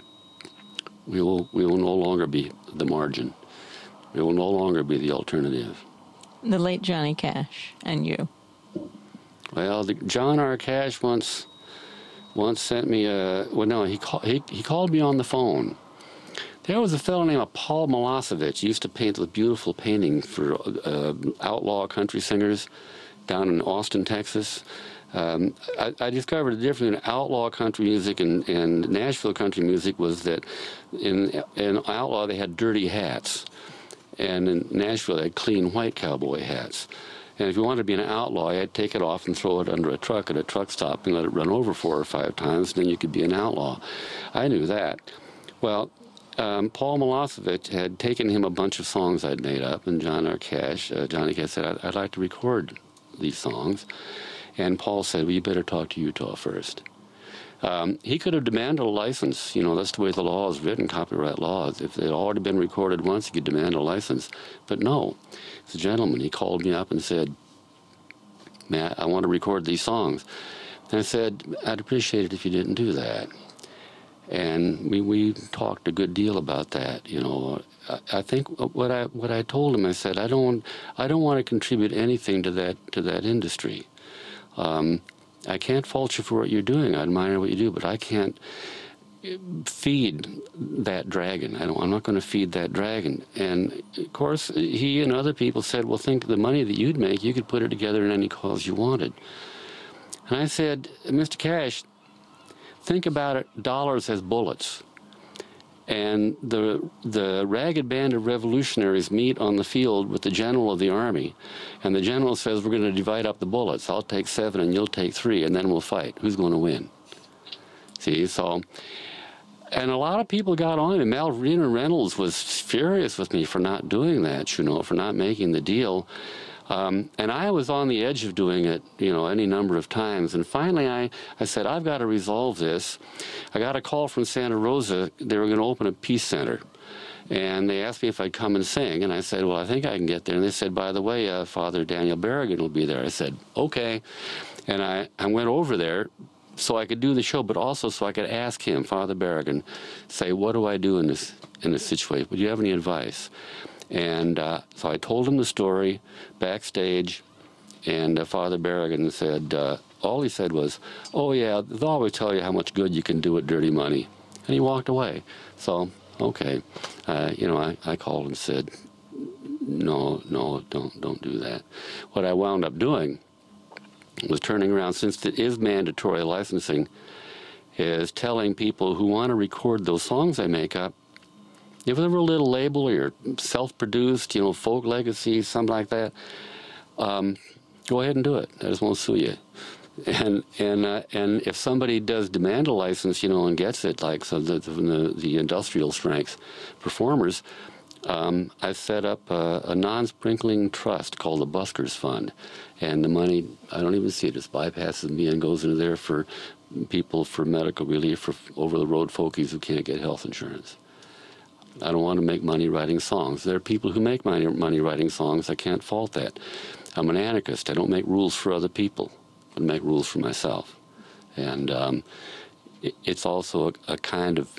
we will we will no longer be the margin. It will no longer be the alternative. The late Johnny Cash and you. Well, the, John R. Cash once once sent me a... Well, no, he, call, he, he called me on the phone. There was a fellow named Paul Milosevic. He used to paint the beautiful paintings for uh, outlaw country singers down in Austin, Texas. Um, I, I discovered the difference in outlaw country music and, and Nashville country music was that in, in outlaw they had dirty hats. And in Nashville, they had clean white cowboy hats. And if you wanted to be an outlaw, you had to take it off and throw it under a truck at a truck stop and let it run over four or five times, and then you could be an outlaw. I knew that. Well, um, Paul Milosevic had taken him a bunch of songs I'd made up, and John R. Cash, uh, Johnny Cash said, I'd, I'd like to record these songs. And Paul said, well, you better talk to Utah first. Um, he could have demanded a license. You know, that's the way the law is written, copyright laws. If it had already been recorded once, he could demand a license. But no, he's a gentleman. He called me up and said, Matt, I want to record these songs. And I said, I'd appreciate it if you didn't do that. And we, we talked a good deal about that. You know, I, I think what I what I told him, I said, I don't I don't want to contribute anything to that to that industry. Um, I can't fault you for what you're doing. I admire what you do, but I can't feed that dragon. I don't, I'm not going to feed that dragon. And, of course, he and other people said, well, think of the money that you'd make. You could put it together in any cause you wanted. And I said, Mister Cash, think about it, dollars as bullets. And the the ragged band of revolutionaries meet on the field with the general of the army, and the general says, we're going to divide up the bullets. I'll take seven and you'll take three, and then we'll fight. Who's going to win? See, so, and a lot of people got on me. Malvina Reynolds was furious with me for not doing that, you know, for not making the deal. Um, and I was on the edge of doing it, you know, any number of times. And finally, I, I said, I've got to resolve this. I got a call from Santa Rosa. They were going to open a peace center. And they asked me if I'd come and sing. And I said, well, I think I can get there. And they said, by the way, uh, Father Daniel Berrigan will be there. I said, okay. And I, I went over there so I could do the show, but also so I could ask him, Father Berrigan, say, what do I do in this in this situation? Would you have any advice? And uh, so I told him the story backstage, and uh, Father Berrigan said, uh, all he said was, oh yeah, they'll always tell you how much good you can do with dirty money. And he walked away. So, okay, uh, you know, I, I called and said, no, no, don't, don't do that. What I wound up doing was turning around, since it is mandatory licensing, is telling people who want to record those songs I make up, if they're a little label or you're self-produced, you know, folk legacy, something like that, um, go ahead and do it. I just won't sue you. And and uh, and if somebody does demand a license, you know, and gets it, like so the the, the industrial strength performers, um, I've set up a, a non-sprinkling trust called the Buskers Fund, and the money, I don't even see it, just bypasses me and goes into there for people for medical relief for over-the-road folkies who can't get health insurance. I don't want to make money writing songs. There are people who make money, money writing songs. I can't fault that. I'm an anarchist. I don't make rules for other people. I make rules for myself. And um, it, it's also a, a kind of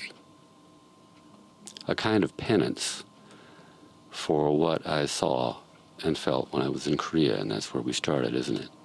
a kind of penance for what I saw and felt when I was in Korea, and that's where we started, isn't it?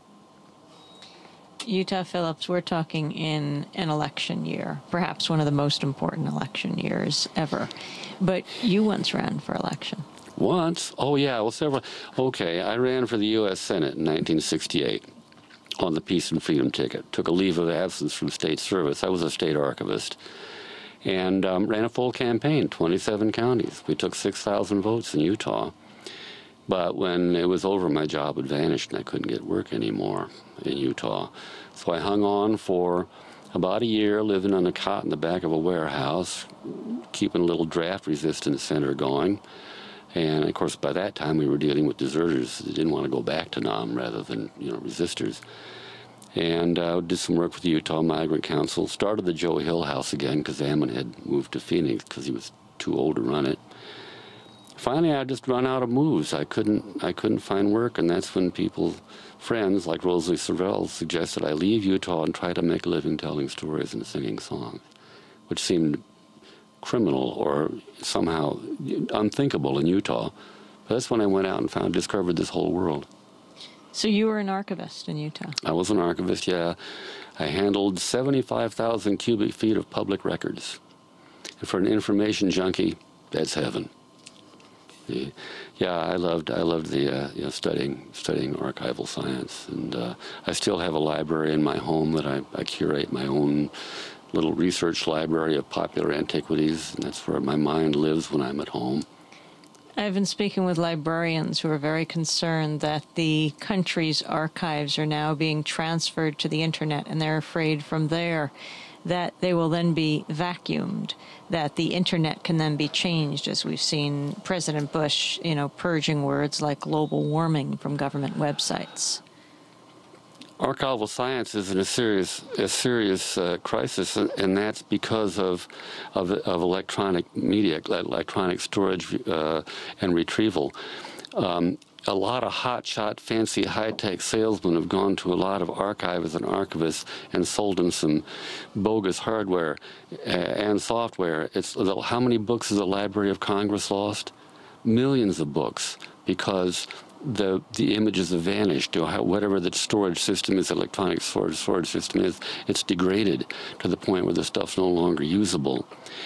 Utah Phillips, we're talking in an election year, perhaps one of the most important election years ever. But you once ran for election. Once? Oh, yeah, well, several. Okay, I ran for the U S Senate in nineteen sixty-eight on the Peace and Freedom ticket. Took a leave of absence from state service. I was a state archivist. And um, ran a full campaign, twenty-seven counties. We took six thousand votes in Utah. But when it was over, my job had vanished and I couldn't get work anymore in Utah. So I hung on for about a year, living on a cot in the back of a warehouse, keeping a little draft resistance center going. And of course, by that time, we were dealing with deserters that didn't want to go back to Nam rather than, you know, resistors. And uh, did some work with the Utah Migrant Council. Started the Joe Hill House again because Ammon had moved to Phoenix because he was too old to run it. Finally, I just run out of moves. I couldn't, I couldn't find work, and that's when people, friends like Rosalie Sorrell, suggested I leave Utah and try to make a living telling stories and singing songs, which seemed criminal or somehow unthinkable in Utah. But that's when I went out and found, discovered this whole world. So you were an archivist in Utah? I was an archivist, yeah. I handled seventy-five thousand cubic feet of public records. And for an information junkie, that's heaven. Yeah, I loved I loved the uh, you know studying studying archival science, and uh, I still have a library in my home that I, I curate my own little research library of popular antiquities, and that's where my mind lives when I'm at home. I've been speaking with librarians who are very concerned that the country's archives are now being transferred to the internet, and they're afraid from there that they will then be vacuumed, that the internet can then be changed, as we've seen President Bush, you know, purging words like global warming from government websites. Archival science is in a serious, a serious uh, crisis, and, and that's because of, of of electronic media, electronic storage uh, and retrieval. Um, a lot of hotshot, fancy, high-tech salesmen have gone to a lot of archivists and archivists and sold them some bogus hardware uh, and software. It's how many books has the Library of Congress lost? Millions of books, because the the images have vanished. You know, how, whatever the storage system is, electronic storage storage system is, it's degraded to the point where the stuff's no longer usable.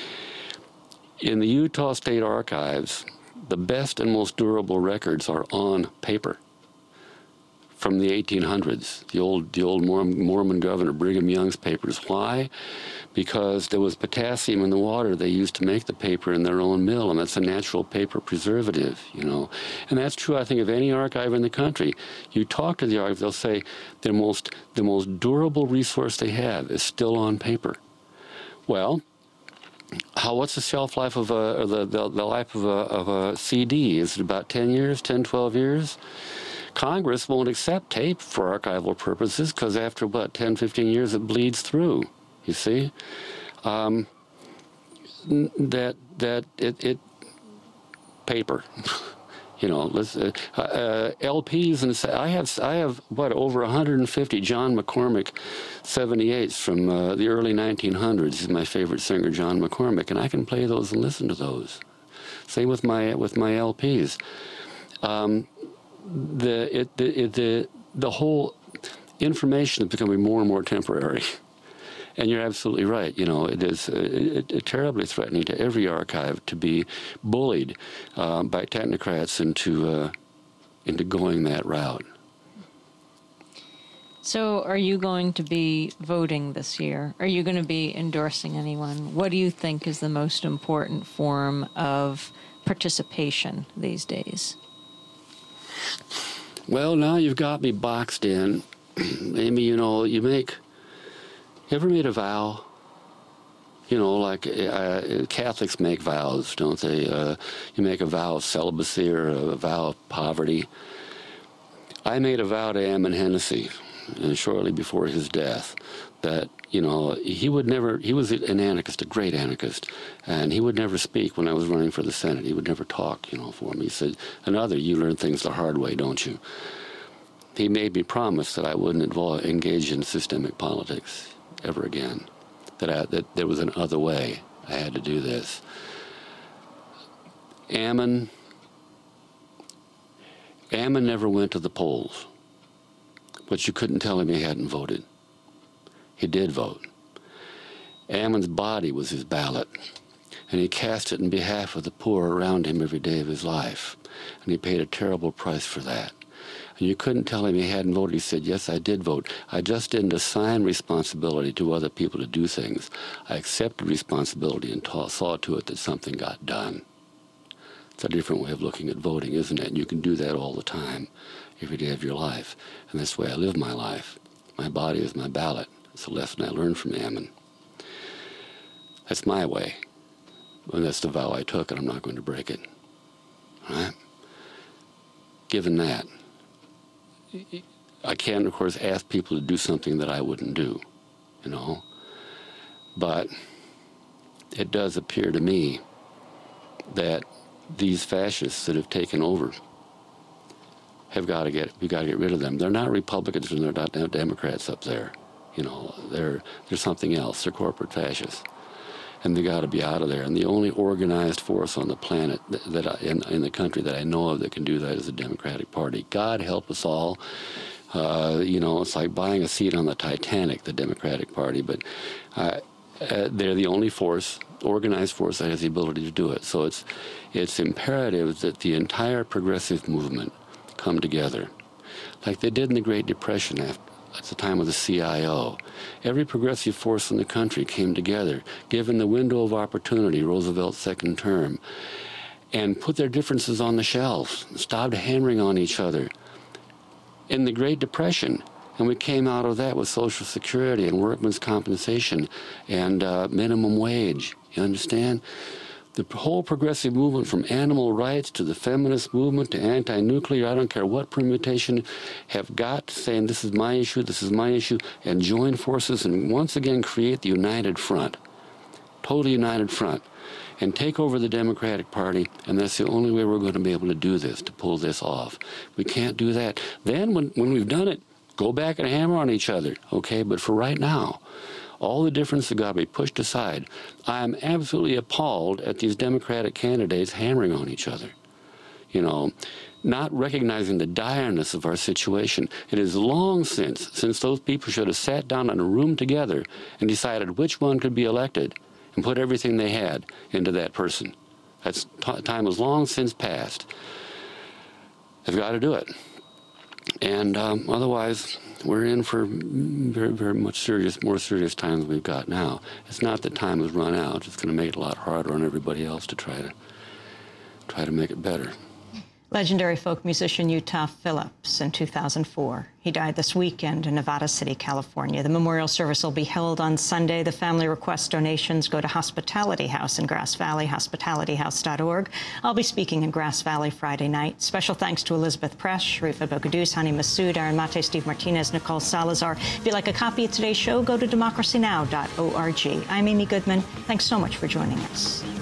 In the Utah State Archives, the best and most durable records are on paper from the eighteen hundreds, the old the old Mormon, Mormon governor Brigham Young's papers. Why? Because there was potassium in the water they used to make the paper in their own mill, and that's a natural paper preservative, you know. And that's true, I think, of any archive in the country. You talk to the archive, they'll say their most the most durable resource they have is still on paper. Well, how what's the shelf life of a or the, the the life of a of a C D? Is it about ten years, ten, twelve years? Congress won't accept tape for archival purposes because after about ten, fifteen years it bleeds through. You see, um, that that it, it paper, You know, let's, uh, uh, L Ps, and I have, I have what, over one hundred fifty John McCormick seventy-eights from uh, the early nineteen hundreds. He's my favorite singer, John McCormick, and I can play those and listen to those. Same with my with my L Ps. Um, the it the it, the the whole information is becoming more and more temporary. And you're absolutely right. You know, it is uh, it, it terribly threatening to every archive to be bullied uh, by technocrats into uh, into going that route. So, are you going to be voting this year? Are you going to be endorsing anyone? What do you think is the most important form of participation these days? Well, now you've got me boxed in, Amy. You know, you make. Ever made a vow? You know, like uh, Catholics make vows, don't they? Uh, you make a vow of celibacy or a vow of poverty. I made a vow to Ammon Hennessy uh, shortly before his death that, you know, he would never, he was an anarchist, a great anarchist, and he would never speak when I was running for the Senate. He would never talk, you know, for me. He said, another, you learn things the hard way, don't you? He made me promise that I wouldn't involve, engage in systemic politics ever again, that, I, that there was an other way I had to do this. Ammon, Ammon never went to the polls, but you couldn't tell him he hadn't voted. He did vote. Ammon's body was his ballot, and he cast it in behalf of the poor around him every day of his life, and he paid a terrible price for that. And you couldn't tell him he hadn't voted. He said, yes, I did vote. I just didn't assign responsibility to other people to do things. I accepted responsibility and ta- saw to it that something got done. It's a different way of looking at voting, isn't it? And you can do that all the time, every day of your life. And that's the way I live my life. My body is my ballot. It's a lesson I learned from Ammon. That's my way. And that's the vow I took, and I'm not going to break it. All right? Given that, I can, of course, ask people to do something that I wouldn't do, you know. But it does appear to me that these fascists that have taken over have got to get, we got to get rid of them. They're not Republicans and they're not Democrats up there, you know. They're, they're something else. They're corporate fascists. And they got to be out of there. And the only organized force on the planet that, that I, in, in the country that I know of that can do that is the Democratic Party. God help us all. Uh, you know, it's like buying a seat on the Titanic, the Democratic Party. But uh, uh, they're the only force, organized force, that has the ability to do it. So it's it's imperative that the entire progressive movement come together, like they did in the Great Depression after. At the time of the C I O. Every progressive force in the country came together, given the window of opportunity, Roosevelt's second term, and put their differences on the shelves, stopped hammering on each other. In the Great Depression, and we came out of that with Social Security and workman's compensation and uh, minimum wage, you understand? The whole progressive movement, from animal rights to the feminist movement to anti-nuclear, I don't care what permutation, have got to saying this is my issue, this is my issue, and join forces and once again create the united front, totally united front, and take over the Democratic Party, and that's the only way we're going to be able to do this, to pull this off. We can't do that. Then when, when we've done it, go back and hammer on each other, okay? But for right now, all the differences have got to be pushed aside. I'm absolutely appalled at these Democratic candidates hammering on each other, you know, not recognizing the direness of our situation. It is long since, since those people should have sat down in a room together and decided which one could be elected and put everything they had into that person. That's t- time has long since passed. They've got to do it. And um, otherwise, we're in for very, very much serious, more serious times than we've got now. It's not that time has run out. It's going to make it a lot harder on everybody else to try to try to make it better. Legendary folk musician Utah Phillips in two thousand four. He died this weekend in Nevada City, California. The memorial service will be held on Sunday. The family requests donations go to Hospitality House in Grass Valley, hospitality house dot org. I'll be speaking in Grass Valley Friday night. Special thanks to Elizabeth Press, Sharifa Bogadous, Hani Massoud, Aaron Mate, Steve Martinez, Nicole Salazar. If you'd like a copy of today's show, go to democracy now dot org. I'm Amy Goodman. Thanks so much for joining us.